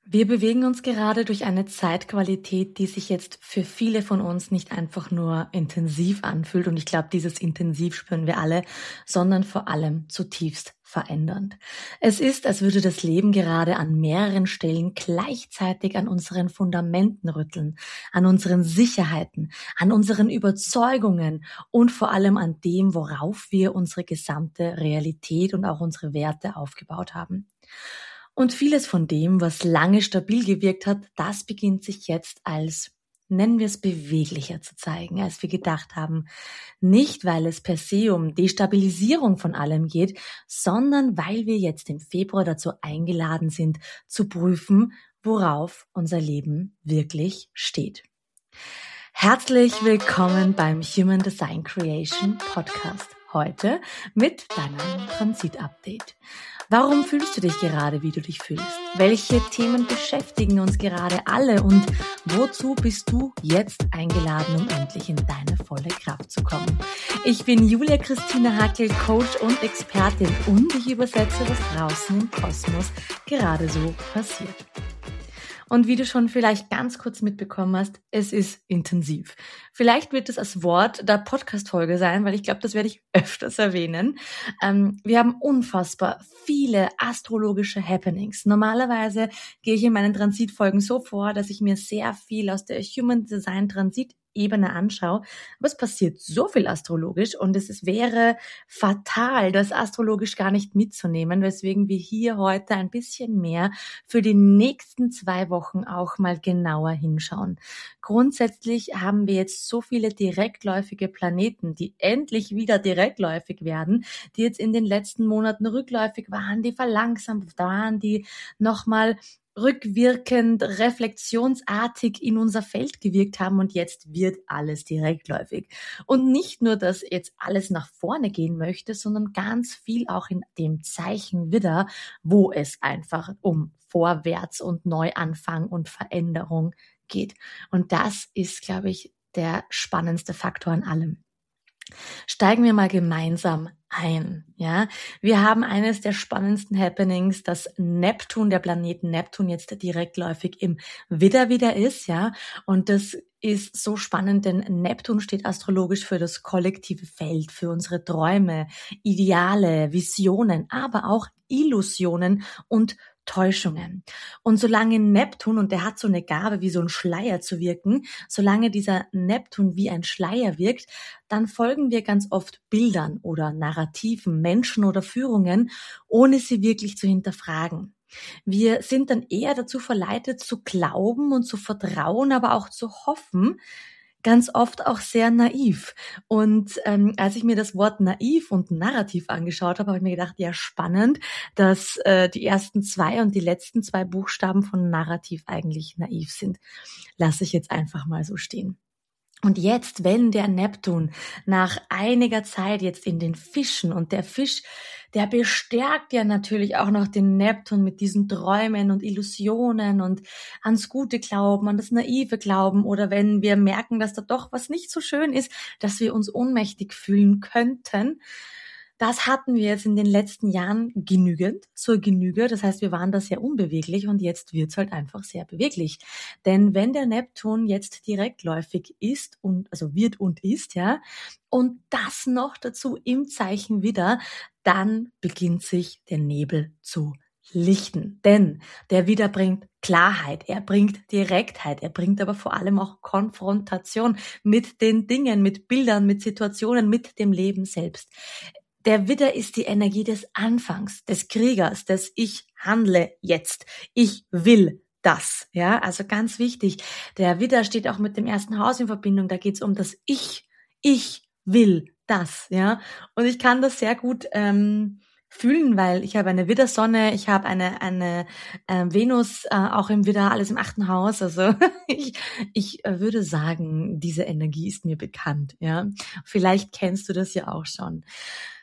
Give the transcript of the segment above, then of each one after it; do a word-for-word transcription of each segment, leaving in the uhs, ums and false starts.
Wir bewegen uns gerade durch eine Zeitqualität, die sich jetzt für viele von uns nicht einfach nur intensiv anfühlt. Und ich glaube, dieses Intensiv spüren wir alle, sondern vor allem zutiefst verändernd. Es ist, als würde das Leben gerade an mehreren Stellen gleichzeitig an unseren Fundamenten rütteln, an unseren Sicherheiten, an unseren Überzeugungen und vor allem an dem, worauf wir unsere gesamte Realität und auch unsere Werte aufgebaut haben. Und vieles von dem, was lange stabil gewirkt hat, das beginnt sich jetzt als, nennen wir es, beweglicher zu zeigen, als wir gedacht haben. Nicht, weil es per se um Destabilisierung von allem geht, sondern weil wir jetzt im Februar dazu eingeladen sind, zu prüfen, worauf unser Leben wirklich steht. Herzlich willkommen beim Human Design Creation Podcast. Heute mit deinem Transit-Update. Warum fühlst du dich gerade, wie du dich fühlst? Welche Themen beschäftigen uns gerade alle und wozu bist du jetzt eingeladen, um endlich in deine volle Kraft zu kommen? Ich bin Julia Christina Hackel, Coach und Expertin und ich übersetze, was draußen im Kosmos gerade so passiert. Und wie du schon vielleicht ganz kurz mitbekommen hast, es ist intensiv. Vielleicht wird es als Wort der Podcast-Folge sein, weil ich glaube, das werde ich öfters erwähnen. Ähm, wir haben unfassbar viele astrologische Happenings. Normalerweise gehe ich in meinen Transitfolgen so vor, dass ich mir sehr viel aus der Human Design Transit Ebene anschaue, aber es passiert so viel astrologisch und es ist, wäre fatal, das astrologisch gar nicht mitzunehmen, weswegen wir hier heute ein bisschen mehr für die nächsten zwei Wochen auch mal genauer hinschauen. Grundsätzlich haben wir jetzt so viele direktläufige Planeten, die endlich wieder direktläufig werden, die jetzt in den letzten Monaten rückläufig waren, die verlangsamt waren, die nochmal rückwirkend, reflexionsartig in unser Feld gewirkt haben und jetzt wird alles direktläufig. Und nicht nur, dass jetzt alles nach vorne gehen möchte, sondern ganz viel auch in dem Zeichen Widder, wo es einfach um Vorwärts und Neuanfang und Veränderung geht. Und das ist, glaube ich, der spannendste Faktor an allem. Steigen wir mal gemeinsam ein, ja. Wir haben eines der spannendsten Happenings, dass Neptun, der Planet Neptun jetzt direktläufig im Widder wieder ist, ja. Und das ist so spannend, denn Neptun steht astrologisch für das kollektive Feld, für unsere Träume, Ideale, Visionen, aber auch Illusionen und Täuschungen. Und solange Neptun, und der hat so eine Gabe, wie so ein Schleier zu wirken, solange dieser Neptun wie ein Schleier wirkt, dann folgen wir ganz oft Bildern oder Narrativen, Menschen oder Führungen, ohne sie wirklich zu hinterfragen. Wir sind dann eher dazu verleitet, zu glauben und zu vertrauen, aber auch zu hoffen, ganz oft auch sehr naiv. Und ähm, als ich mir das Wort naiv und narrativ angeschaut habe, habe ich mir gedacht, ja spannend, dass äh, die ersten zwei und die letzten zwei Buchstaben von narrativ eigentlich naiv sind. Lasse ich jetzt einfach mal so stehen. Und jetzt, wenn der Neptun nach einiger Zeit jetzt in den Fischen und der Fisch, der bestärkt ja natürlich auch noch den Neptun mit diesen Träumen und Illusionen und ans Gute glauben, an das naive Glauben oder wenn wir merken, dass da doch was nicht so schön ist, dass wir uns ohnmächtig fühlen könnten. Das hatten wir jetzt in den letzten Jahren genügend, zur Genüge. Das heißt, wir waren da sehr unbeweglich und jetzt wird's halt einfach sehr beweglich. Denn wenn der Neptun jetzt direktläufig ist und, also wird und ist, ja, und das noch dazu im Zeichen Widder, dann beginnt sich der Nebel zu lichten. Denn der Widder bringt Klarheit, er bringt Direktheit, er bringt aber vor allem auch Konfrontation mit den Dingen, mit Bildern, mit Situationen, mit dem Leben selbst. Der Widder ist die Energie des Anfangs, des Kriegers, des Ich handle jetzt, ich will das, ja, also ganz wichtig. Der Widder steht auch mit dem ersten Haus in Verbindung, da geht's um das Ich, ich will das, ja, und ich kann das sehr gut ähm, fühlen, weil ich habe eine Widdersonne, ich habe eine eine äh, Venus äh, auch im Widder, alles im achten Haus, also ich ich äh, würde sagen, diese Energie ist mir bekannt, ja, vielleicht kennst du das ja auch schon.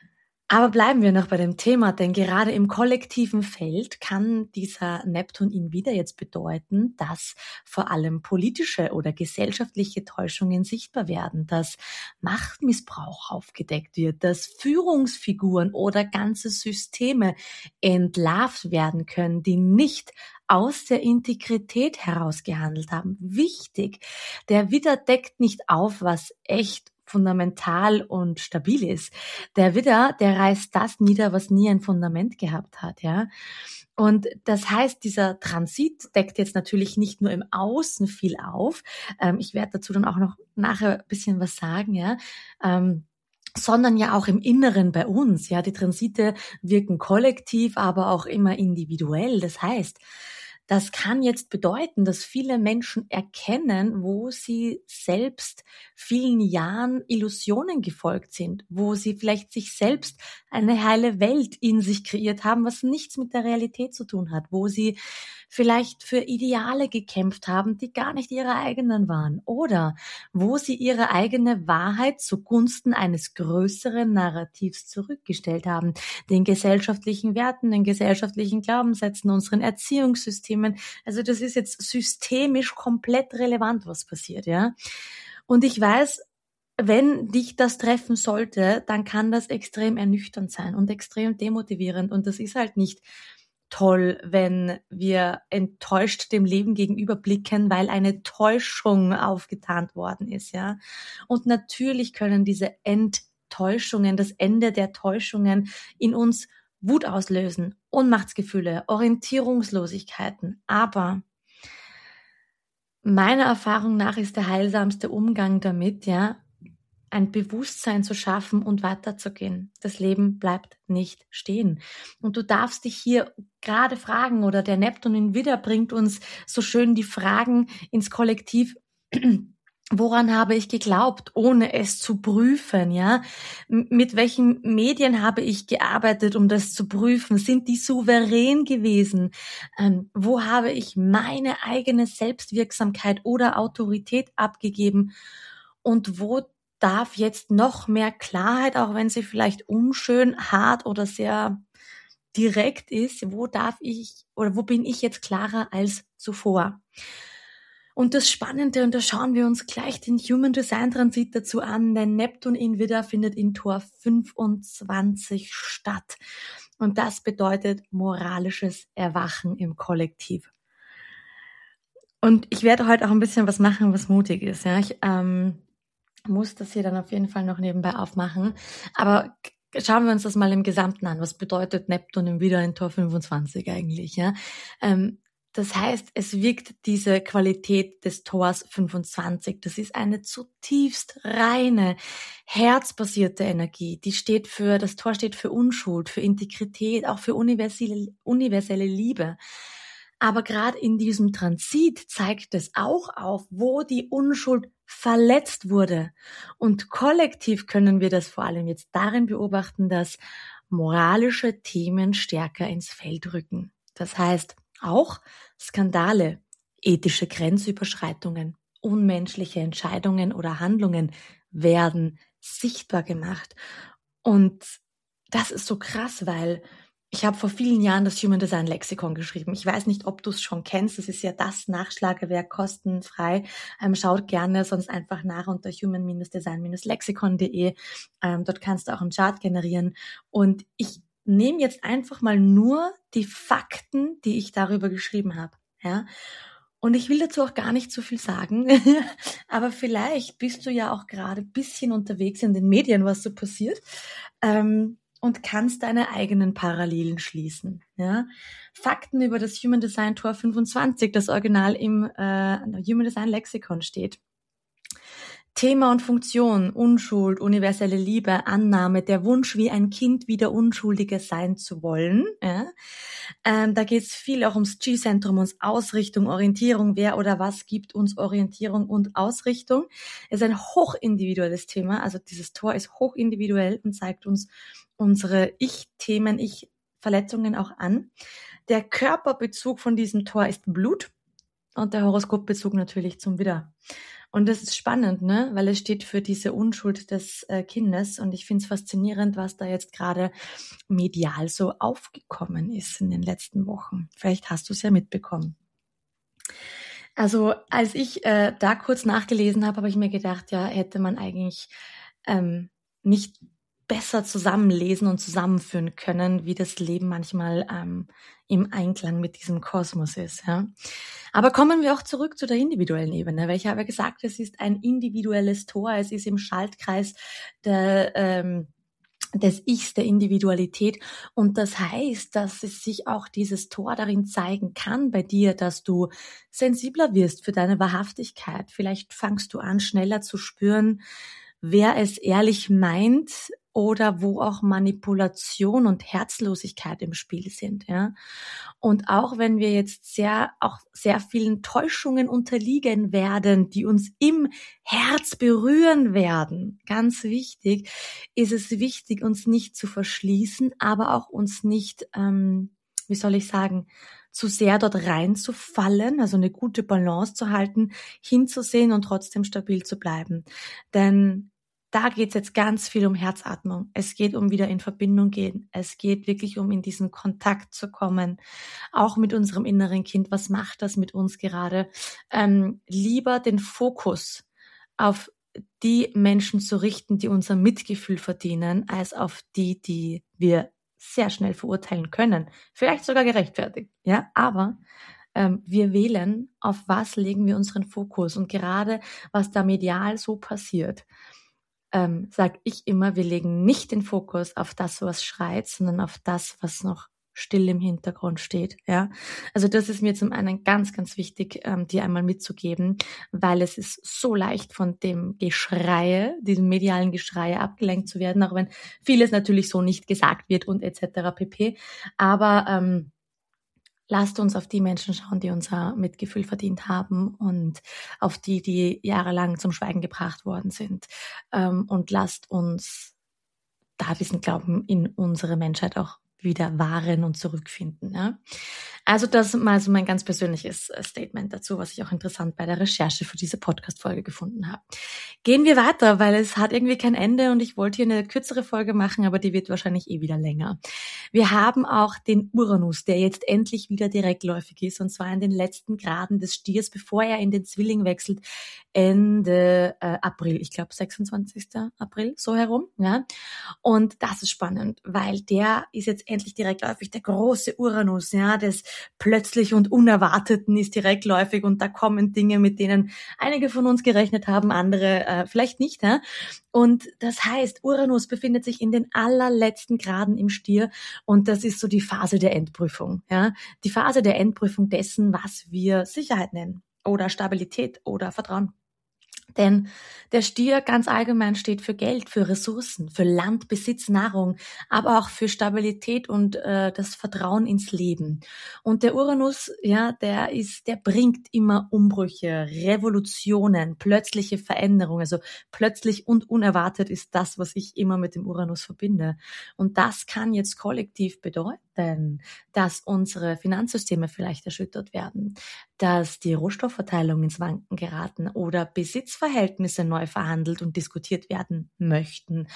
Aber bleiben wir noch bei dem Thema, denn gerade im kollektiven Feld kann dieser Neptun ihn wieder jetzt bedeuten, dass vor allem politische oder gesellschaftliche Täuschungen sichtbar werden, dass Machtmissbrauch aufgedeckt wird, dass Führungsfiguren oder ganze Systeme entlarvt werden können, die nicht aus der Integrität heraus gehandelt haben. Wichtig, der Widder deckt nicht auf, was echt fundamental und stabil ist. Der Widder, der reißt das nieder, was nie ein Fundament gehabt hat, ja. Und das heißt, dieser Transit deckt jetzt natürlich nicht nur im Außen viel auf. Ähm, ich werde dazu dann auch noch nachher ein bisschen was sagen, ja. Ähm, sondern ja auch im Inneren bei uns, ja. Die Transite wirken kollektiv, aber auch immer individuell. Das heißt, das kann jetzt bedeuten, dass viele Menschen erkennen, wo sie selbst vielen Jahren Illusionen gefolgt sind, wo sie vielleicht sich selbst eine heile Welt in sich kreiert haben, was nichts mit der Realität zu tun hat, wo sie vielleicht für Ideale gekämpft haben, die gar nicht ihre eigenen waren, oder wo sie ihre eigene Wahrheit zugunsten eines größeren Narrativs zurückgestellt haben, den gesellschaftlichen Werten, den gesellschaftlichen Glaubenssätzen, unseren Erziehungssystemen. Also das ist jetzt systemisch komplett relevant, was passiert, ja. Und ich weiß, wenn dich das treffen sollte, dann kann das extrem ernüchternd sein und extrem demotivierend. Und das ist halt nicht toll, wenn wir enttäuscht dem Leben gegenüberblicken, weil eine Täuschung aufgetarnt worden ist, ja. Und natürlich können diese Enttäuschungen, das Ende der Täuschungen in uns Wut auslösen, Ohnmachtsgefühle, Orientierungslosigkeiten. Aber meiner Erfahrung nach ist der heilsamste Umgang damit, ja, ein Bewusstsein zu schaffen und weiterzugehen. Das Leben bleibt nicht stehen. Und du darfst dich hier gerade fragen, oder der Neptun in Widder bringt uns so schön die Fragen ins Kollektiv. Woran habe ich geglaubt, ohne es zu prüfen, ja? Mit welchen Medien habe ich gearbeitet, um das zu prüfen? Sind die souverän gewesen? Ähm, wo habe ich meine eigene Selbstwirksamkeit oder Autorität abgegeben? Und wo darf jetzt noch mehr Klarheit, auch wenn sie vielleicht unschön, hart oder sehr direkt ist, wo darf ich oder wo bin ich jetzt klarer als zuvor? Und das Spannende, und da schauen wir uns gleich den Human Design Transit dazu an, denn Neptun in Widder findet in Tor fünfundzwanzig statt. Und das bedeutet moralisches Erwachen im Kollektiv. Und ich werde heute auch ein bisschen was machen, was mutig ist. Ja, ich ähm, muss das hier dann auf jeden Fall noch nebenbei aufmachen. Aber schauen wir uns das mal im Gesamten an. Was bedeutet Neptun im Widder in Tor fünfundzwanzig eigentlich? Ja, ähm, das heißt, es wirkt diese Qualität des Tors fünfundzwanzig. Das ist eine zutiefst reine, herzbasierte Energie. Die steht für, das Tor steht für Unschuld, für Integrität, auch für universelle, universelle Liebe. Aber gerade in diesem Transit zeigt es auch auf, wo die Unschuld verletzt wurde. Und kollektiv können wir das vor allem jetzt darin beobachten, dass moralische Themen stärker ins Feld rücken. Das heißt, auch Skandale, ethische Grenzüberschreitungen, unmenschliche Entscheidungen oder Handlungen werden sichtbar gemacht. Und das ist so krass, weil ich habe vor vielen Jahren das Human Design Lexikon geschrieben. Ich weiß nicht, ob du es schon kennst. Das ist ja das Nachschlagewerk, kostenfrei. Ähm, schaut gerne sonst einfach nach unter human design lexikon punkt de. Ähm, dort kannst du auch einen Chart generieren. Und ich nehme jetzt einfach mal nur die Fakten, die ich darüber geschrieben habe. Ja? Und ich will dazu auch gar nicht so viel sagen. Aber vielleicht bist du ja auch gerade ein bisschen unterwegs in den Medien, was so passiert. Ähm, und kannst deine eigenen Parallelen schließen. Ja? Fakten über das Human Design Tor fünfundzwanzig, das Original im äh, Human Design Lexikon steht. Thema und Funktion, Unschuld, universelle Liebe, Annahme, der Wunsch, wie ein Kind wieder unschuldiger sein zu wollen. Ja? Ähm, da geht es viel auch ums G-Zentrum, ums Ausrichtung, Orientierung, wer oder was gibt uns Orientierung und Ausrichtung. Es ist ein hochindividuelles Thema, also dieses Tor ist hochindividuell und zeigt uns unsere Ich-Themen, Ich-Verletzungen auch an. Der Körperbezug von diesem Tor ist Blut. und der Horoskopbezug natürlich zum Widder. Und das ist spannend, ne? Weil es steht für diese Unschuld des äh, Kindes. Und ich finde es faszinierend, was da jetzt gerade medial so aufgekommen ist in den letzten Wochen. Vielleicht hast du es ja mitbekommen. Also als ich äh, da kurz nachgelesen habe, habe ich mir gedacht, ja, hätte man eigentlich ähm, nicht besser zusammenlesen und zusammenführen können, wie das Leben manchmal ähm, im Einklang mit diesem Kosmos ist. Ja. Aber kommen wir auch zurück zu der individuellen Ebene, weil ich habe gesagt, es ist ein individuelles Tor, es ist im Schaltkreis der ähm, des Ichs, der Individualität. Und das heißt, dass es sich auch dieses Tor darin zeigen kann bei dir, dass du sensibler wirst für deine Wahrhaftigkeit. Vielleicht fangst du an, schneller zu spüren, wer es ehrlich meint oder wo auch Manipulation und Herzlosigkeit im Spiel sind, ja. Und auch wenn wir jetzt sehr, auch sehr vielen Täuschungen unterliegen werden, die uns im Herz berühren werden, ganz wichtig, ist es wichtig, uns nicht zu verschließen, aber auch uns nicht, ähm, wie soll ich sagen, zu sehr dort reinzufallen, also eine gute Balance zu halten, hinzusehen und trotzdem stabil zu bleiben. Denn da geht es jetzt ganz viel um Herzatmung. Es geht um wieder in Verbindung gehen. Es geht wirklich um in diesen Kontakt zu kommen, auch mit unserem inneren Kind. Was macht das mit uns gerade? Ähm, lieber den Fokus auf die Menschen zu richten, die unser Mitgefühl verdienen, als auf die, die wir sehr schnell verurteilen können. Vielleicht sogar gerechtfertigt, ja, aber ähm, wir wählen, auf was legen wir unseren Fokus. Und gerade was da medial so passiert, ähm, sage ich immer, wir legen nicht den Fokus auf das, was schreit, sondern auf das, was noch still im Hintergrund steht. Ja, also das ist mir zum einen ganz, ganz wichtig, ähm, dir einmal mitzugeben, weil es ist so leicht von dem Geschreie, diesem medialen Geschreie abgelenkt zu werden, auch wenn vieles natürlich so nicht gesagt wird und et cetera pp. Aber ähm, lasst uns auf die Menschen schauen, die unser Mitgefühl verdient haben und auf die, die jahrelang zum Schweigen gebracht worden sind. Ähm, und lasst uns da diesen Glauben in unsere Menschheit auch wieder wahren und zurückfinden. Ja? Also das mal so mein ganz persönliches Statement dazu, was ich auch interessant bei der Recherche für diese Podcast-Folge gefunden habe. Gehen wir weiter, weil es hat irgendwie kein Ende und ich wollte hier eine kürzere Folge machen, aber die wird wahrscheinlich eh wieder länger. Wir haben auch den Uranus, der jetzt endlich wieder direktläufig ist, und zwar in den letzten Graden des Stiers, bevor er in den Zwilling wechselt, Ende äh, April, ich glaube sechsundzwanzigsten April, so herum. Ja. Und das ist spannend, weil der ist jetzt endlich direktläufig, der große Uranus, ja, des plötzlich und Unerwarteten ist direktläufig, und da kommen Dinge, mit denen einige von uns gerechnet haben, andere äh, vielleicht nicht. Ja? Und das heißt, Uranus befindet sich in den allerletzten Graden im Stier, und das ist so die Phase der Endprüfung. Ja? Die Phase der Endprüfung dessen, was wir Sicherheit nennen oder Stabilität oder Vertrauen. Denn der Stier ganz allgemein steht für Geld, für Ressourcen, für Land, Besitz, Nahrung, aber auch für Stabilität und äh, das Vertrauen ins Leben. Und der Uranus, ja, der ist, der bringt immer Umbrüche, Revolutionen, plötzliche Veränderungen. Also plötzlich und unerwartet ist das, was ich immer mit dem Uranus verbinde. Und das kann jetzt kollektiv bedeuten, dass unsere Finanzsysteme vielleicht erschüttert werden, dass die Rohstoffverteilung ins Wanken geraten oder Besitzverhältnisse neu verhandelt und diskutiert werden möchten.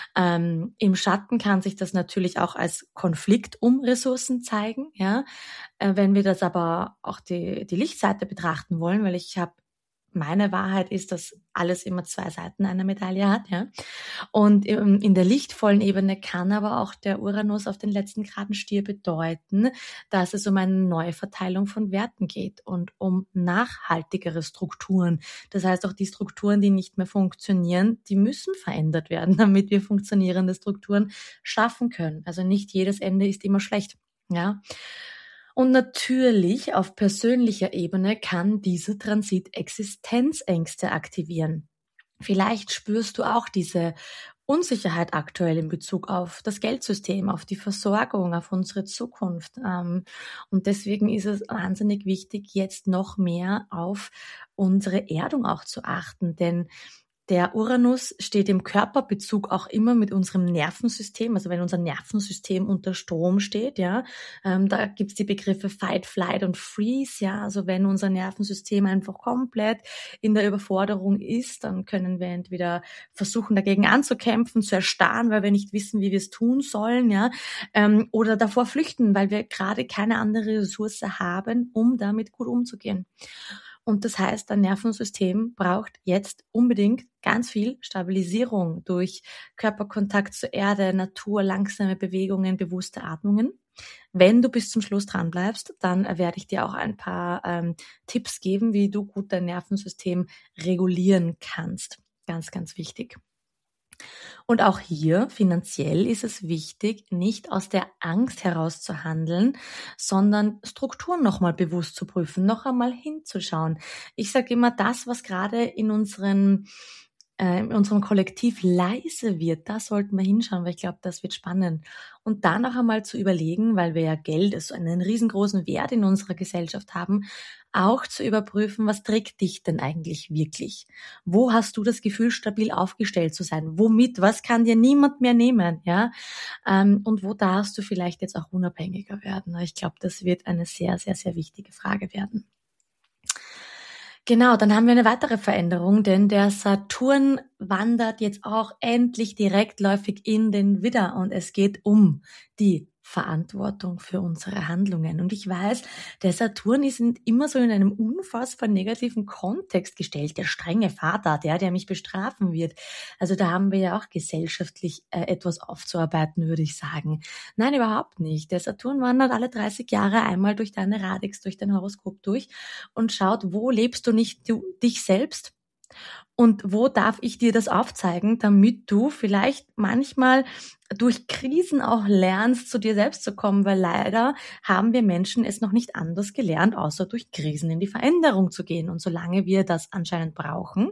Ähm, im Schatten kann sich das natürlich auch als Konflikt um Ressourcen zeigen, ja. Äh, wenn wir das aber auch die, die Lichtseite betrachten wollen, weil ich habe meine Wahrheit ist, dass alles immer zwei Seiten einer Medaille hat, ja. Und in der lichtvollen Ebene kann aber auch der Uranus auf den letzten Graden Stier bedeuten, dass es um eine Neuverteilung von Werten geht und um nachhaltigere Strukturen. Das heißt, auch die Strukturen, die nicht mehr funktionieren, die müssen verändert werden, damit wir funktionierende Strukturen schaffen können. Also nicht jedes Ende ist immer schlecht, ja. Und natürlich auf persönlicher Ebene kann dieser Transit Existenzängste aktivieren. Vielleicht spürst du auch diese Unsicherheit aktuell in Bezug auf das Geldsystem, auf die Versorgung, auf unsere Zukunft. Und deswegen ist es wahnsinnig wichtig, jetzt noch mehr auf unsere Erdung auch zu achten, denn der Uranus steht im Körperbezug auch immer mit unserem Nervensystem, also wenn unser Nervensystem unter Strom steht, ja, ähm, da gibt's die Begriffe Fight, Flight und Freeze, ja, also wenn unser Nervensystem einfach komplett in der Überforderung ist, dann können wir entweder versuchen, dagegen anzukämpfen, zu erstarren, weil wir nicht wissen, wie wir es tun sollen, ja, ähm, oder davor flüchten, weil wir gerade keine andere Ressource haben, um damit gut umzugehen. Und das heißt, dein Nervensystem braucht jetzt unbedingt ganz viel Stabilisierung durch Körperkontakt zur Erde, Natur, langsame Bewegungen, bewusste Atmungen. Wenn du bis zum Schluss dran bleibst, dann werde ich dir auch ein paar ähm, Tipps geben, wie du gut dein Nervensystem regulieren kannst. Ganz, ganz wichtig. Und auch hier finanziell ist es wichtig, nicht aus der Angst heraus zu handeln, sondern Strukturen nochmal bewusst zu prüfen, noch einmal hinzuschauen. Ich sage immer, das, was gerade in unseren äh, in unserem Kollektiv leise wird, da sollten wir hinschauen, weil ich glaube, das wird spannend. Und dann auch einmal zu überlegen, weil wir ja Geld, also einen riesengroßen Wert in unserer Gesellschaft haben, auch zu überprüfen, was trägt dich denn eigentlich wirklich? Wo hast du das Gefühl, stabil aufgestellt zu sein? Womit? Was kann dir niemand mehr nehmen? Ja, ähm, und wo darfst du vielleicht jetzt auch unabhängiger werden? Ich glaube, das wird eine sehr, sehr, sehr wichtige Frage werden. Genau, dann haben wir eine weitere Veränderung, denn der Saturn wandert jetzt auch endlich direktläufig in den Widder und es geht um die Verantwortung für unsere Handlungen. Und ich weiß, der Saturn ist immer so in einem unfassbar negativen Kontext gestellt. Der strenge Vater, der, der mich bestrafen wird. Also da haben wir ja auch gesellschaftlich äh, etwas aufzuarbeiten, würde ich sagen. Nein, überhaupt nicht. Der Saturn wandert alle dreißig Jahre einmal durch deine Radix, durch dein Horoskop durch und schaut, wo lebst du nicht du, dich selbst? Und wo darf ich dir das aufzeigen, damit du vielleicht manchmal durch Krisen auch lernst, zu dir selbst zu kommen, weil leider haben wir Menschen es noch nicht anders gelernt, außer durch Krisen in die Veränderung zu gehen. Und solange wir das anscheinend brauchen,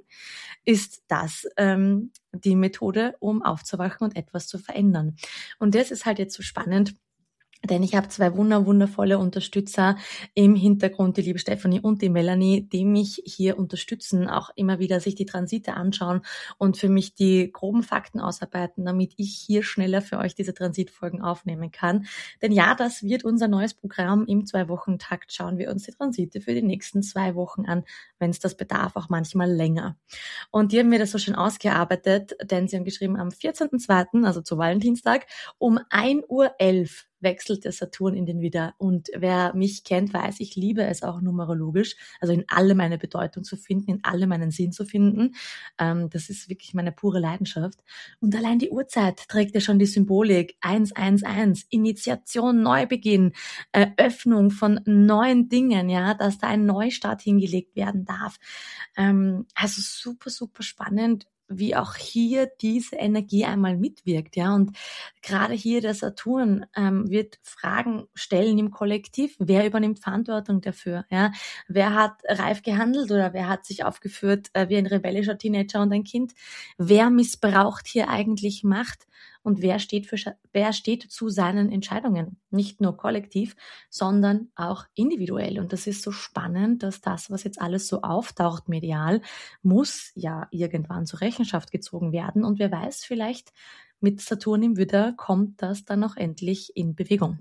ist das ähm, die Methode, um aufzuwachen und etwas zu verändern. Und das ist halt jetzt so spannend, denn ich habe zwei wunder wundervolle Unterstützer im Hintergrund, die liebe Stefanie und die Melanie, die mich hier unterstützen, auch immer wieder sich die Transite anschauen und für mich die groben Fakten ausarbeiten, damit ich hier schneller für euch diese Transitfolgen aufnehmen kann. Denn ja, das wird unser neues Programm im Zwei-Wochen-Takt. Schauen wir uns die Transite für die nächsten zwei Wochen an, wenn es das bedarf, auch manchmal länger. Und die haben mir das so schön ausgearbeitet, denn sie haben geschrieben, am vierzehnten zweiten, also zu Valentinstag, um ein Uhr elf wechselt der Saturn in den Widder. Und wer mich kennt, weiß, ich liebe es auch numerologisch, also in allem eine Bedeutung zu finden, in allem einen Sinn zu finden. Ähm, das ist wirklich meine pure Leidenschaft. Und allein die Uhrzeit trägt ja schon die Symbolik eins eins eins, Initiation, Neubeginn, Eröffnung von neuen Dingen, ja, dass da ein Neustart hingelegt werden darf. Ähm, also super, super spannend, wie auch hier diese Energie einmal mitwirkt, ja, und gerade hier der Saturn ähm, wird Fragen stellen im Kollektiv, wer übernimmt Verantwortung dafür, ja, wer hat reif gehandelt oder wer hat sich aufgeführt äh, wie ein rebellischer Teenager und ein Kind, wer missbraucht hier eigentlich Macht und wer steht für wer steht zu seinen Entscheidungen, nicht nur kollektiv, sondern auch individuell. Und das ist so spannend, dass das, was jetzt alles so auftaucht medial, muss ja irgendwann zur Rechenschaft gezogen werden. Und wer weiß, vielleicht mit Saturn im Widder kommt das dann auch endlich in Bewegung.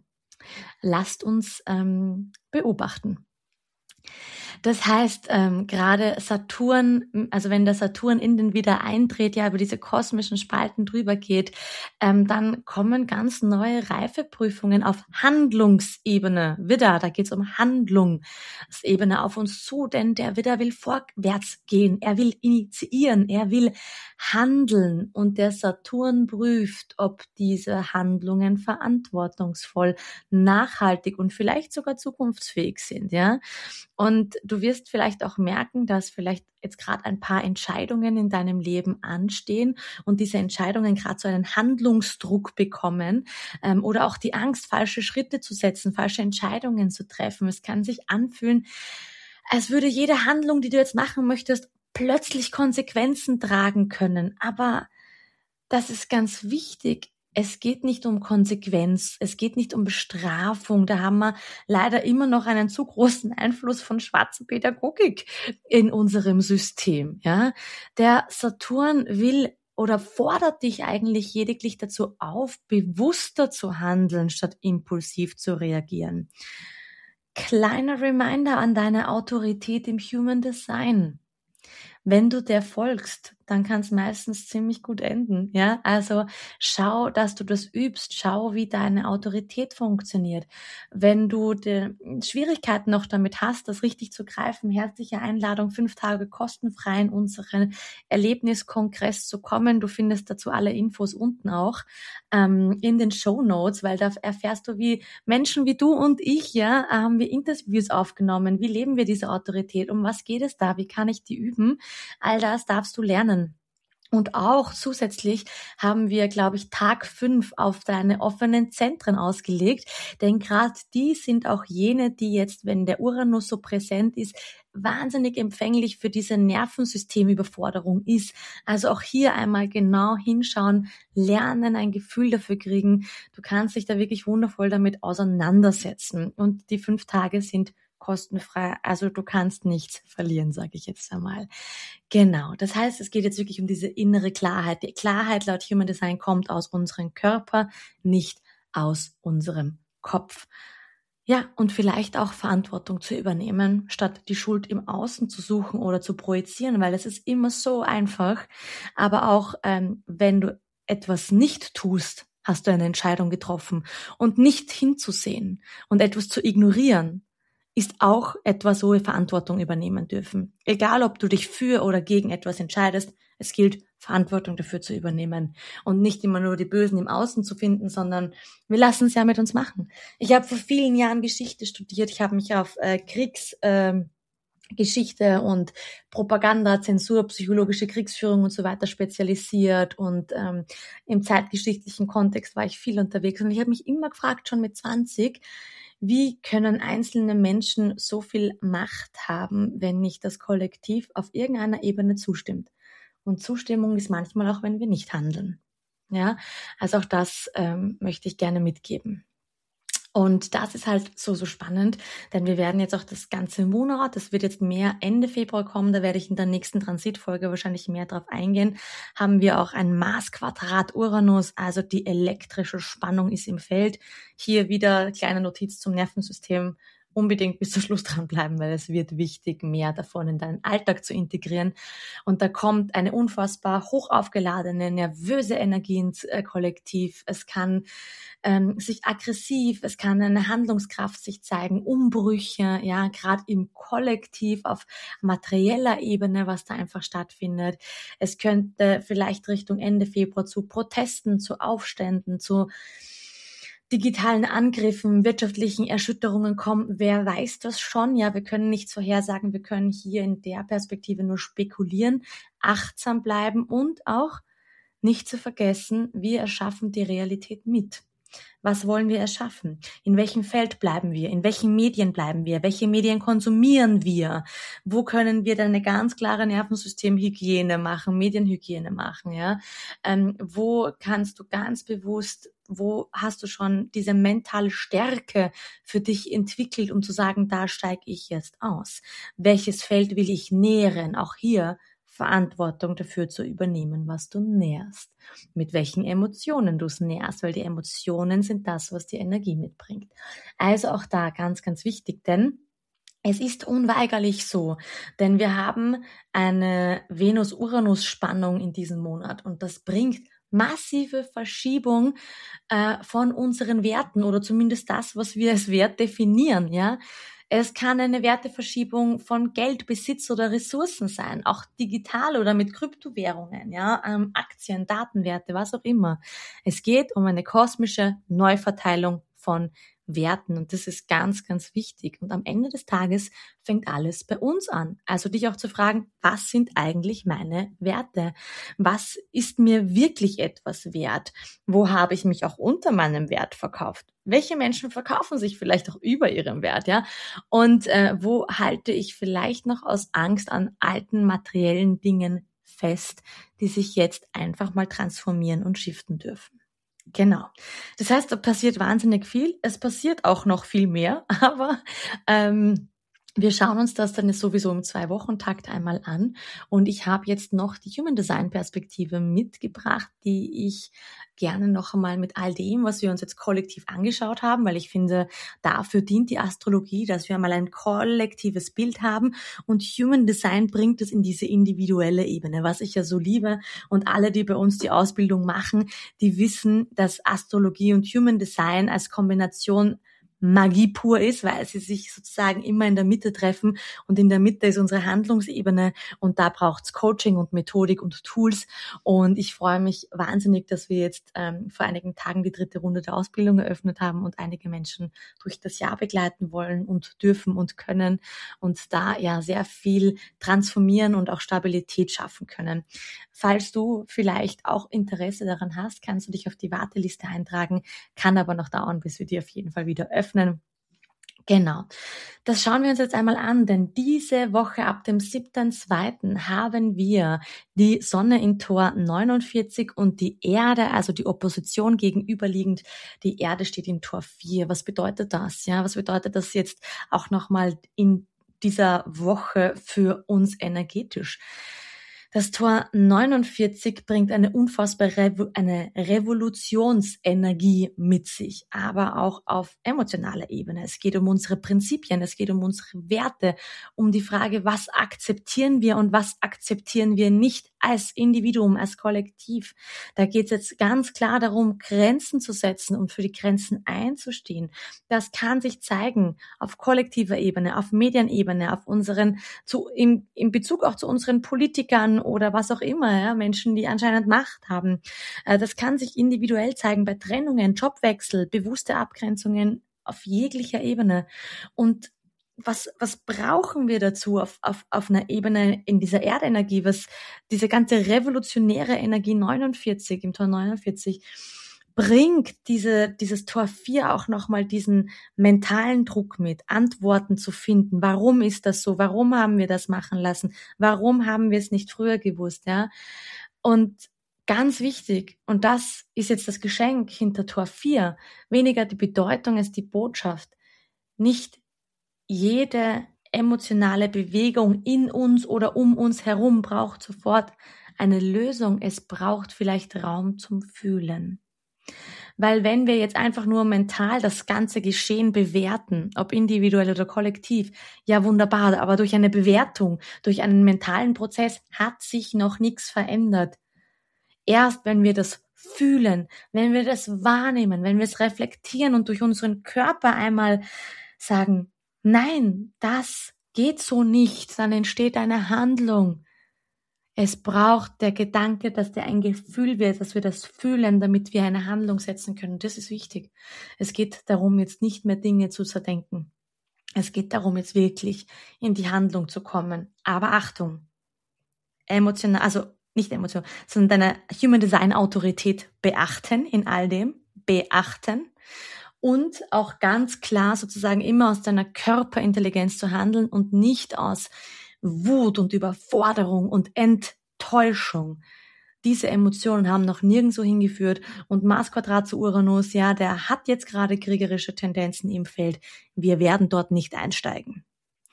Lasst uns ähm, beobachten. Das heißt, ähm, gerade Saturn, also wenn der Saturn in den Widder eintritt, ja über diese kosmischen Spalten drüber geht, ähm, dann kommen ganz neue Reifeprüfungen auf Handlungsebene. Widder, da geht's um Handlungsebene auf uns zu, denn der Widder will vorwärts gehen, er will initiieren, er will handeln und der Saturn prüft, ob diese Handlungen verantwortungsvoll, nachhaltig und vielleicht sogar zukunftsfähig sind, ja. Und du wirst vielleicht auch merken, dass vielleicht jetzt gerade ein paar Entscheidungen in deinem Leben anstehen und diese Entscheidungen gerade so einen Handlungsdruck bekommen ähm, oder auch die Angst, falsche Schritte zu setzen, falsche Entscheidungen zu treffen. Es kann sich anfühlen, als würde jede Handlung, die du jetzt machen möchtest, plötzlich Konsequenzen tragen können. Aber das ist ganz wichtig. Es geht nicht um Konsequenz, es geht nicht um Bestrafung. Da haben wir leider immer noch einen zu großen Einfluss von schwarzer Pädagogik in unserem System, ja. Der Saturn will oder fordert dich eigentlich lediglich dazu auf, bewusster zu handeln, statt impulsiv zu reagieren. Kleiner Reminder an deine Autorität im Human Design. Wenn du der folgst, dann kann es meistens ziemlich gut enden, ja. Also schau, dass du das übst, schau, wie deine Autorität funktioniert. Wenn du die Schwierigkeiten noch damit hast, das richtig zu greifen, herzliche Einladung, fünf Tage kostenfrei in unseren Erlebniskongress zu kommen. Du findest dazu alle Infos unten auch ähm, in den Shownotes, weil da erfährst du, wie Menschen wie du und ich, ja, haben wir Interviews aufgenommen. Wie leben wir diese Autorität? Um was geht es da? Wie kann ich die üben? All das darfst du lernen. Und auch zusätzlich haben wir, glaube ich, Tag fünf auf deine offenen Zentren ausgelegt, denn gerade die sind auch jene, die jetzt, wenn der Uranus so präsent ist, wahnsinnig empfänglich für diese Nervensystemüberforderung ist. Also auch hier einmal genau hinschauen, lernen, ein Gefühl dafür kriegen. Du kannst dich da wirklich wundervoll damit auseinandersetzen. Und die fünf Tage sind kostenfrei, also du kannst nichts verlieren, sage ich jetzt einmal. Genau, das heißt, es geht jetzt wirklich um diese innere Klarheit. Die Klarheit laut Human Design kommt aus unserem Körper, nicht aus unserem Kopf. Ja, und vielleicht auch Verantwortung zu übernehmen, statt die Schuld im Außen zu suchen oder zu projizieren, weil es ist immer so einfach. Aber auch ähm, wenn du etwas nicht tust, hast du eine Entscheidung getroffen. Und nicht hinzusehen und etwas zu ignorieren, ist auch etwas, wo wir Verantwortung übernehmen dürfen. Egal, ob du dich für oder gegen etwas entscheidest, es gilt, Verantwortung dafür zu übernehmen und nicht immer nur die Bösen im Außen zu finden, sondern wir lassen es ja mit uns machen. Ich habe vor vielen Jahren Geschichte studiert, ich habe mich auf äh, Kriegsgeschichte ähm, und Propaganda, Zensur, psychologische Kriegsführung und so weiter spezialisiert und ähm, im zeitgeschichtlichen Kontext war ich viel unterwegs und ich habe mich immer gefragt, schon mit zwanzig, wie können einzelne Menschen so viel Macht haben, wenn nicht das Kollektiv auf irgendeiner Ebene zustimmt? Und Zustimmung ist manchmal auch, wenn wir nicht handeln. Ja, also auch das ähm, möchte ich gerne mitgeben. Und das ist halt so, so spannend, denn wir werden jetzt auch das ganze Monat, das wird jetzt mehr Ende Februar kommen, da werde ich in der nächsten Transitfolge wahrscheinlich mehr drauf eingehen, haben wir auch ein Mars-Quadrat Uranus, also die elektrische Spannung ist im Feld. Hier wieder kleine Notiz zum Nervensystem. Unbedingt bis zum Schluss dranbleiben, weil es wird wichtig, mehr davon in deinen Alltag zu integrieren. Und da kommt eine unfassbar hoch aufgeladene, nervöse Energie ins äh, Kollektiv. Es kann ähm, sich aggressiv, es kann eine Handlungskraft sich zeigen, Umbrüche, ja, gerade im Kollektiv auf materieller Ebene, was da einfach stattfindet. Es könnte vielleicht Richtung Ende Februar zu Protesten, zu Aufständen, zu digitalen Angriffen, wirtschaftlichen Erschütterungen kommen. Wer weiß das schon? Ja, wir können nichts vorhersagen. Wir können hier in der Perspektive nur spekulieren, achtsam bleiben und auch nicht zu vergessen, wir erschaffen die Realität mit. Was wollen wir erschaffen? In welchem Feld bleiben wir? In welchen Medien bleiben wir? Welche Medien konsumieren wir? Wo können wir dann eine ganz klare Nervensystemhygiene machen, Medienhygiene machen? Ja, ähm, wo kannst du ganz bewusst, wo hast du schon diese mentale Stärke für dich entwickelt, um zu sagen, da steige ich jetzt aus? Welches Feld will ich nähren? Auch hier Verantwortung dafür zu übernehmen, was du nährst, mit welchen Emotionen du es nährst, weil die Emotionen sind das, was die Energie mitbringt. Also auch da ganz, ganz wichtig, denn es ist unweigerlich so, denn wir haben eine Venus-Uranus-Spannung in diesem Monat und das bringt massive Verschiebung äh, von unseren Werten oder zumindest das, was wir als Wert definieren, ja. Es kann eine Werteverschiebung von Geld, Besitz oder Ressourcen sein, auch digital oder mit Kryptowährungen, ja, ähm, Aktien, Datenwerte, was auch immer. Es geht um eine kosmische Neuverteilung von Werten und das ist ganz, ganz wichtig. Und am Ende des Tages fängt alles bei uns an. Also dich auch zu fragen, was sind eigentlich meine Werte? Was ist mir wirklich etwas wert? Wo habe ich mich auch unter meinem Wert verkauft? Welche Menschen verkaufen sich vielleicht auch über ihrem Wert, ja? Und äh, wo halte ich vielleicht noch aus Angst an alten materiellen Dingen fest, die sich jetzt einfach mal transformieren und shiften dürfen? Genau. Das heißt, da passiert wahnsinnig viel. Es passiert auch noch viel mehr, aber ähm, wir schauen uns das dann sowieso im Zwei-Wochen-Takt einmal an. Und ich habe jetzt noch die Human Design Perspektive mitgebracht, die ich gerne noch einmal mit all dem, was wir uns jetzt kollektiv angeschaut haben, weil ich finde, dafür dient die Astrologie, dass wir mal ein kollektives Bild haben. Und Human Design bringt es in diese individuelle Ebene, was ich ja so liebe. Und alle, die bei uns die Ausbildung machen, die wissen, dass Astrologie und Human Design als Kombination Magie pur ist, weil sie sich sozusagen immer in der Mitte treffen und in der Mitte ist unsere Handlungsebene und da braucht's Coaching und Methodik und Tools und ich freue mich wahnsinnig, dass wir jetzt ähm, vor einigen Tagen die dritte Runde der Ausbildung eröffnet haben und einige Menschen durch das Jahr begleiten wollen und dürfen und können und da ja sehr viel transformieren und auch Stabilität schaffen können. Falls du vielleicht auch Interesse daran hast, kannst du dich auf die Warteliste eintragen, kann aber noch dauern, bis wir die auf jeden Fall wieder öffnen. Genau. Das schauen wir uns jetzt einmal an, denn diese Woche ab dem siebten zweiten haben wir die Sonne in Tor neunundvierzig und die Erde, also die Opposition gegenüberliegend. Die Erde steht in Tor vier. Was bedeutet das? Ja, was bedeutet das jetzt auch nochmal in dieser Woche für uns energetisch? Das Tor neunundvierzig bringt eine unfassbare Revo- eine Revolutionsenergie mit sich, aber auch auf emotionaler Ebene. Es geht um unsere Prinzipien, es geht um unsere Werte, um die Frage, was akzeptieren wir und was akzeptieren wir nicht als Individuum, als Kollektiv. Da geht es jetzt ganz klar darum, Grenzen zu setzen und für die Grenzen einzustehen. Das kann sich zeigen auf kollektiver Ebene, auf Medienebene, auf unseren, zu, in, in Bezug auch zu unseren Politikern oder was auch immer, ja, Menschen, die anscheinend Macht haben. Äh, das kann sich individuell zeigen bei Trennungen, Jobwechsel, bewusste Abgrenzungen auf jeglicher Ebene. Und was, was brauchen wir dazu auf, auf, auf einer Ebene in dieser Erdenergie, was diese ganze revolutionäre Energie neunundvierzig, im Tor neunundvierzig, bringt diese, dieses Tor vier auch nochmal diesen mentalen Druck mit, Antworten zu finden. Warum ist das so? Warum haben wir das machen lassen? Warum haben wir es nicht früher gewusst? Ja? Und ganz wichtig, und das ist jetzt das Geschenk hinter Tor vier, weniger die Bedeutung als die Botschaft. Nicht jede emotionale Bewegung in uns oder um uns herum braucht sofort eine Lösung. Es braucht vielleicht Raum zum Fühlen. Weil wenn wir jetzt einfach nur mental das ganze Geschehen bewerten, ob individuell oder kollektiv, ja wunderbar, aber durch eine Bewertung, durch einen mentalen Prozess hat sich noch nichts verändert. Erst wenn wir das fühlen, wenn wir das wahrnehmen, wenn wir es reflektieren und durch unseren Körper einmal sagen, nein, das geht so nicht, dann entsteht eine Handlung. Es braucht der Gedanke, dass der ein Gefühl wird, dass wir das fühlen, damit wir eine Handlung setzen können. Das ist wichtig. Es geht darum, jetzt nicht mehr Dinge zu zerdenken. Es geht darum, jetzt wirklich in die Handlung zu kommen. Aber Achtung, emotional, also nicht emotional, sondern deine Human Design Autorität beachten in all dem, beachten. Und auch ganz klar sozusagen immer aus deiner Körperintelligenz zu handeln und nicht aus Wut und Überforderung und Enttäuschung. Diese Emotionen haben noch nirgendwo hingeführt und Mars Quadrat zu Uranus, ja, der hat jetzt gerade kriegerische Tendenzen im Feld. Wir werden dort nicht einsteigen.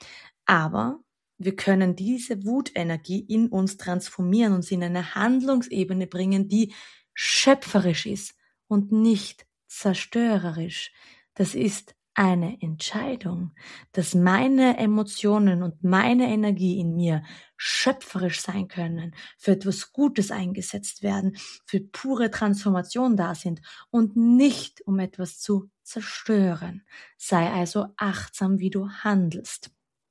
Aber wir können diese Wutenergie in uns transformieren und sie in eine Handlungsebene bringen, die schöpferisch ist und nicht zerstörerisch. Das ist eine Entscheidung, dass meine Emotionen und meine Energie in mir schöpferisch sein können, für etwas Gutes eingesetzt werden, für pure Transformation da sind und nicht um etwas zu zerstören. Sei also achtsam, wie du handelst.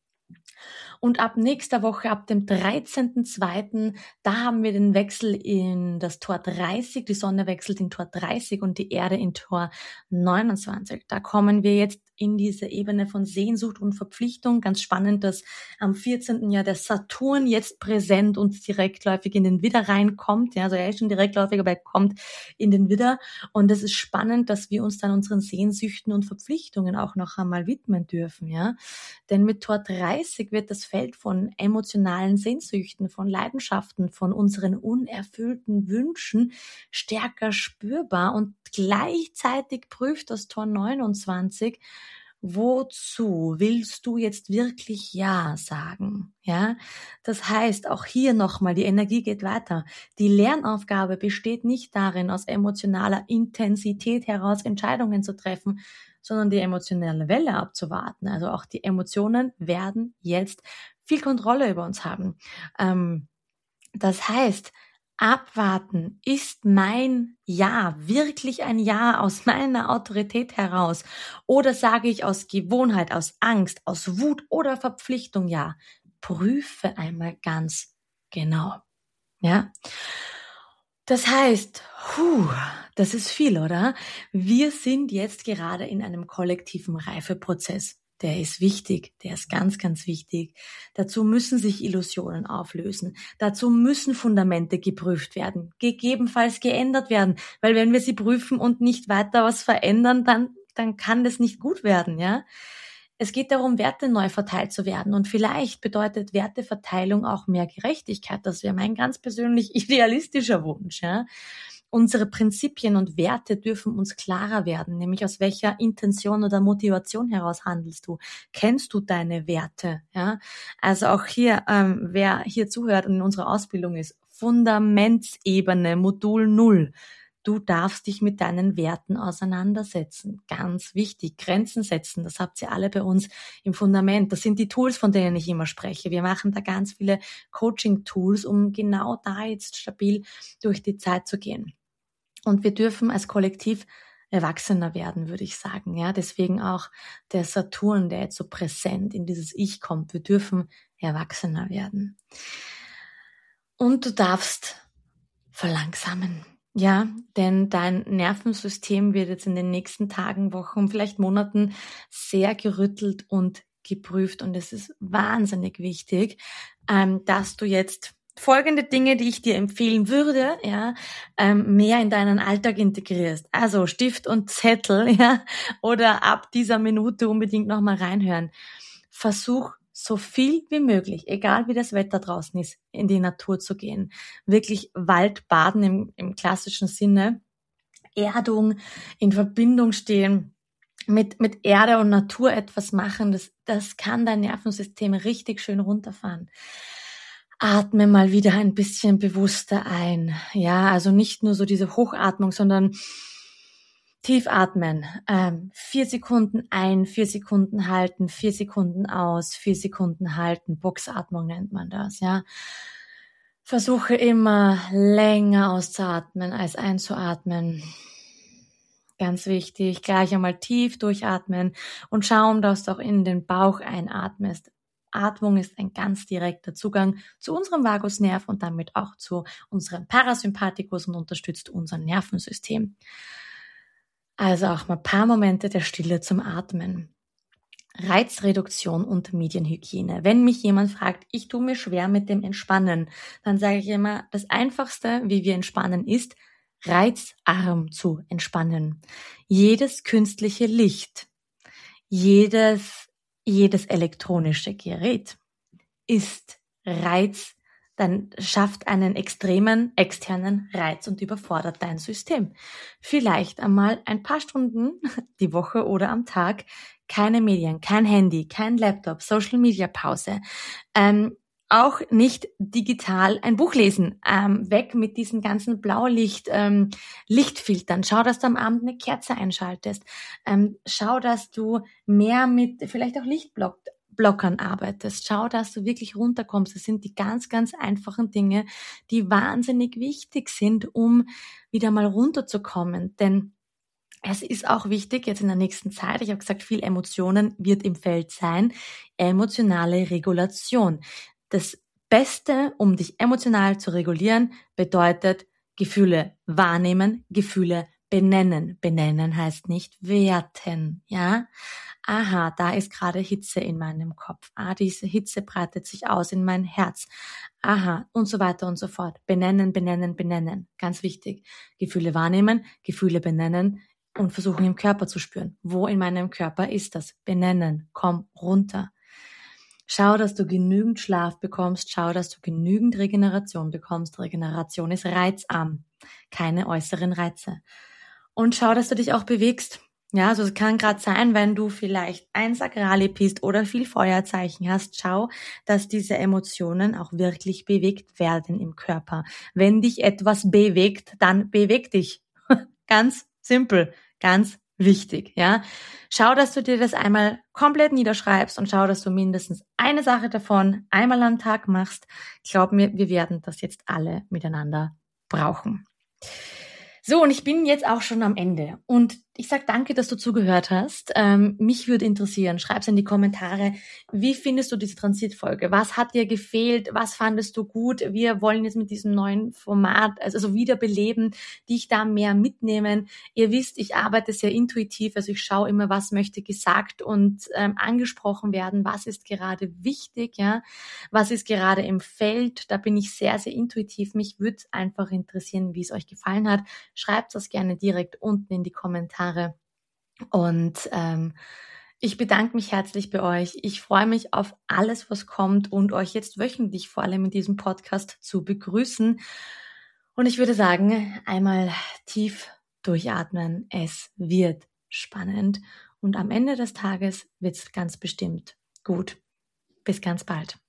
Und ab nächster Woche, ab dem dreizehnten zweiten, da haben wir den Wechsel in das Tor dreißig. Die Sonne wechselt in Tor dreißig und die Erde in Tor neunundzwanzig. Da kommen wir jetzt in diese Ebene von Sehnsucht und Verpflichtung. Ganz spannend, dass am vierzehnten ja der Saturn jetzt präsent und direktläufig in den Widder reinkommt. Ja, also er ist schon direktläufig, aber er kommt in den Widder. Und es ist spannend, dass wir uns dann unseren Sehnsüchten und Verpflichtungen auch noch einmal widmen dürfen. Ja, denn mit Tor dreißig wird das Feld von emotionalen Sehnsüchten, von Leidenschaften, von unseren unerfüllten Wünschen stärker spürbar. Und gleichzeitig prüft das Tor neunundzwanzig, wozu willst du jetzt wirklich Ja sagen? Ja, das heißt, auch hier nochmal, die Energie geht weiter. Die Lernaufgabe besteht nicht darin, aus emotionaler Intensität heraus Entscheidungen zu treffen, sondern die emotionale Welle abzuwarten. Also auch die Emotionen werden jetzt viel Kontrolle über uns haben. Ähm, das heißt, abwarten, ist mein Ja wirklich ein Ja aus meiner Autorität heraus? Oder sage ich aus Gewohnheit, aus Angst, aus Wut oder Verpflichtung Ja? Prüfe einmal ganz genau. Ja? Das heißt, puh, das ist viel, oder? Wir sind jetzt gerade in einem kollektiven Reifeprozess. Der ist wichtig, der ist ganz, ganz wichtig. Dazu müssen sich Illusionen auflösen. Dazu müssen Fundamente geprüft werden, gegebenenfalls geändert werden. Weil wenn wir sie prüfen und nicht weiter was verändern, dann, dann kann das nicht gut werden, ja? Es geht darum, Werte neu verteilt zu werden. Und vielleicht bedeutet Werteverteilung auch mehr Gerechtigkeit. Das wäre mein ganz persönlich idealistischer Wunsch, ja? Unsere Prinzipien und Werte dürfen uns klarer werden, nämlich aus welcher Intention oder Motivation heraus handelst du? Kennst du deine Werte? Ja, also auch hier, ähm, wer hier zuhört und in unserer Ausbildung ist, Fundamentsebene, Modul null. Du darfst dich mit deinen Werten auseinandersetzen. Ganz wichtig. Grenzen setzen. Das habt ihr alle bei uns im Fundament. Das sind die Tools, von denen ich immer spreche. Wir machen da ganz viele Coaching-Tools, um genau da jetzt stabil durch die Zeit zu gehen. Und wir dürfen als Kollektiv erwachsener werden, würde ich sagen. Ja, deswegen auch der Saturn, der jetzt so präsent in dieses Ich kommt. Wir dürfen erwachsener werden. Und du darfst verlangsamen. Ja, denn dein Nervensystem wird jetzt in den nächsten Tagen, Wochen, vielleicht Monaten sehr gerüttelt und geprüft. Und es ist wahnsinnig wichtig, ähm, dass du jetzt folgende Dinge, die ich dir empfehlen würde, ja, ähm, mehr in deinen Alltag integrierst. Also Stift und Zettel, ja, oder ab dieser Minute unbedingt nochmal reinhören. Versuch so viel wie möglich, egal wie das Wetter draußen ist, in die Natur zu gehen. Wirklich Waldbaden im, im klassischen Sinne. Erdung, in Verbindung stehen, mit, mit Erde und Natur etwas machen. Das, das kann dein Nervensystem richtig schön runterfahren. Atme mal wieder ein bisschen bewusster ein. Ja, also nicht nur so diese Hochatmung, sondern tief atmen, ähm, vier Sekunden ein, vier Sekunden halten, vier Sekunden aus, vier Sekunden halten. Boxatmung nennt man das, ja. Versuche immer länger auszuatmen als einzuatmen. Ganz wichtig, gleich einmal tief durchatmen und schauen, dass du auch in den Bauch einatmest. Atmung ist ein ganz direkter Zugang zu unserem Vagusnerv und damit auch zu unserem Parasympathikus und unterstützt unser Nervensystem. Also auch mal ein paar Momente der Stille zum Atmen. Reizreduktion und Medienhygiene. Wenn mich jemand fragt, ich tue mir schwer mit dem Entspannen, dann sage ich immer, das Einfachste, wie wir entspannen, ist, reizarm zu entspannen. Jedes künstliche Licht, jedes, jedes elektronische Gerät ist Reiz, dann schafft einen extremen externen Reiz und überfordert dein System. Vielleicht einmal ein paar Stunden die Woche oder am Tag keine Medien, kein Handy, kein Laptop, Social Media Pause, ähm, auch nicht digital ein Buch lesen, ähm, weg mit diesen ganzen Blaulicht, ähm, Lichtfiltern. Schau, dass du am Abend eine Kerze einschaltest. Ähm, schau, dass du mehr mit vielleicht auch Lichtblock Blockern arbeitest. Schau, dass du wirklich runterkommst. Das sind die ganz, ganz einfachen Dinge, die wahnsinnig wichtig sind, um wieder mal runterzukommen. Denn es ist auch wichtig, jetzt in der nächsten Zeit, ich habe gesagt, viel Emotionen wird im Feld sein, emotionale Regulation. Das Beste, um dich emotional zu regulieren, bedeutet Gefühle wahrnehmen, Gefühle benennen. Benennen heißt nicht werten, ja? Aha, da ist gerade Hitze in meinem Kopf. Ah, diese Hitze breitet sich aus in mein Herz. Aha, und so weiter und so fort. Benennen, benennen, benennen. Ganz wichtig. Gefühle wahrnehmen, Gefühle benennen und versuchen im Körper zu spüren. Wo in meinem Körper ist das? Benennen. Komm runter. Schau, dass du genügend Schlaf bekommst. Schau, dass du genügend Regeneration bekommst. Regeneration ist reizarm. Keine äußeren Reize. Und schau, dass du dich auch bewegst. Ja, also es kann gerade sein, wenn du vielleicht ein Sakrali bist oder viel Feuerzeichen hast, schau, dass diese Emotionen auch wirklich bewegt werden im Körper. Wenn dich etwas bewegt, dann beweg dich. Ganz simpel, ganz wichtig, ja. Schau, dass du dir das einmal komplett niederschreibst und schau, dass du mindestens eine Sache davon einmal am Tag machst. Glaub mir, wir werden das jetzt alle miteinander brauchen. So, und ich bin jetzt auch schon am Ende. Und ich sag danke, dass du zugehört hast. Ähm, mich würde interessieren, schreib's in die Kommentare, wie findest du diese Transitfolge? Was hat dir gefehlt? Was fandest du gut? Wir wollen jetzt mit diesem neuen Format, also, also wiederbeleben, dich da mehr mitnehmen. Ihr wisst, ich arbeite sehr intuitiv, also ich schaue immer, was möchte gesagt und ähm, angesprochen werden, was ist gerade wichtig, ja, was ist gerade im Feld. Da bin ich sehr, sehr intuitiv. Mich würde einfach interessieren, wie es euch gefallen hat. Schreibt das gerne direkt unten in die Kommentare. Und ähm, ich bedanke mich herzlich bei euch. Ich freue mich auf alles, was kommt und euch jetzt wöchentlich vor allem in diesem Podcast zu begrüßen. Und ich würde sagen, einmal tief durchatmen. Es wird spannend und am Ende des Tages wird es ganz bestimmt gut. Bis ganz bald.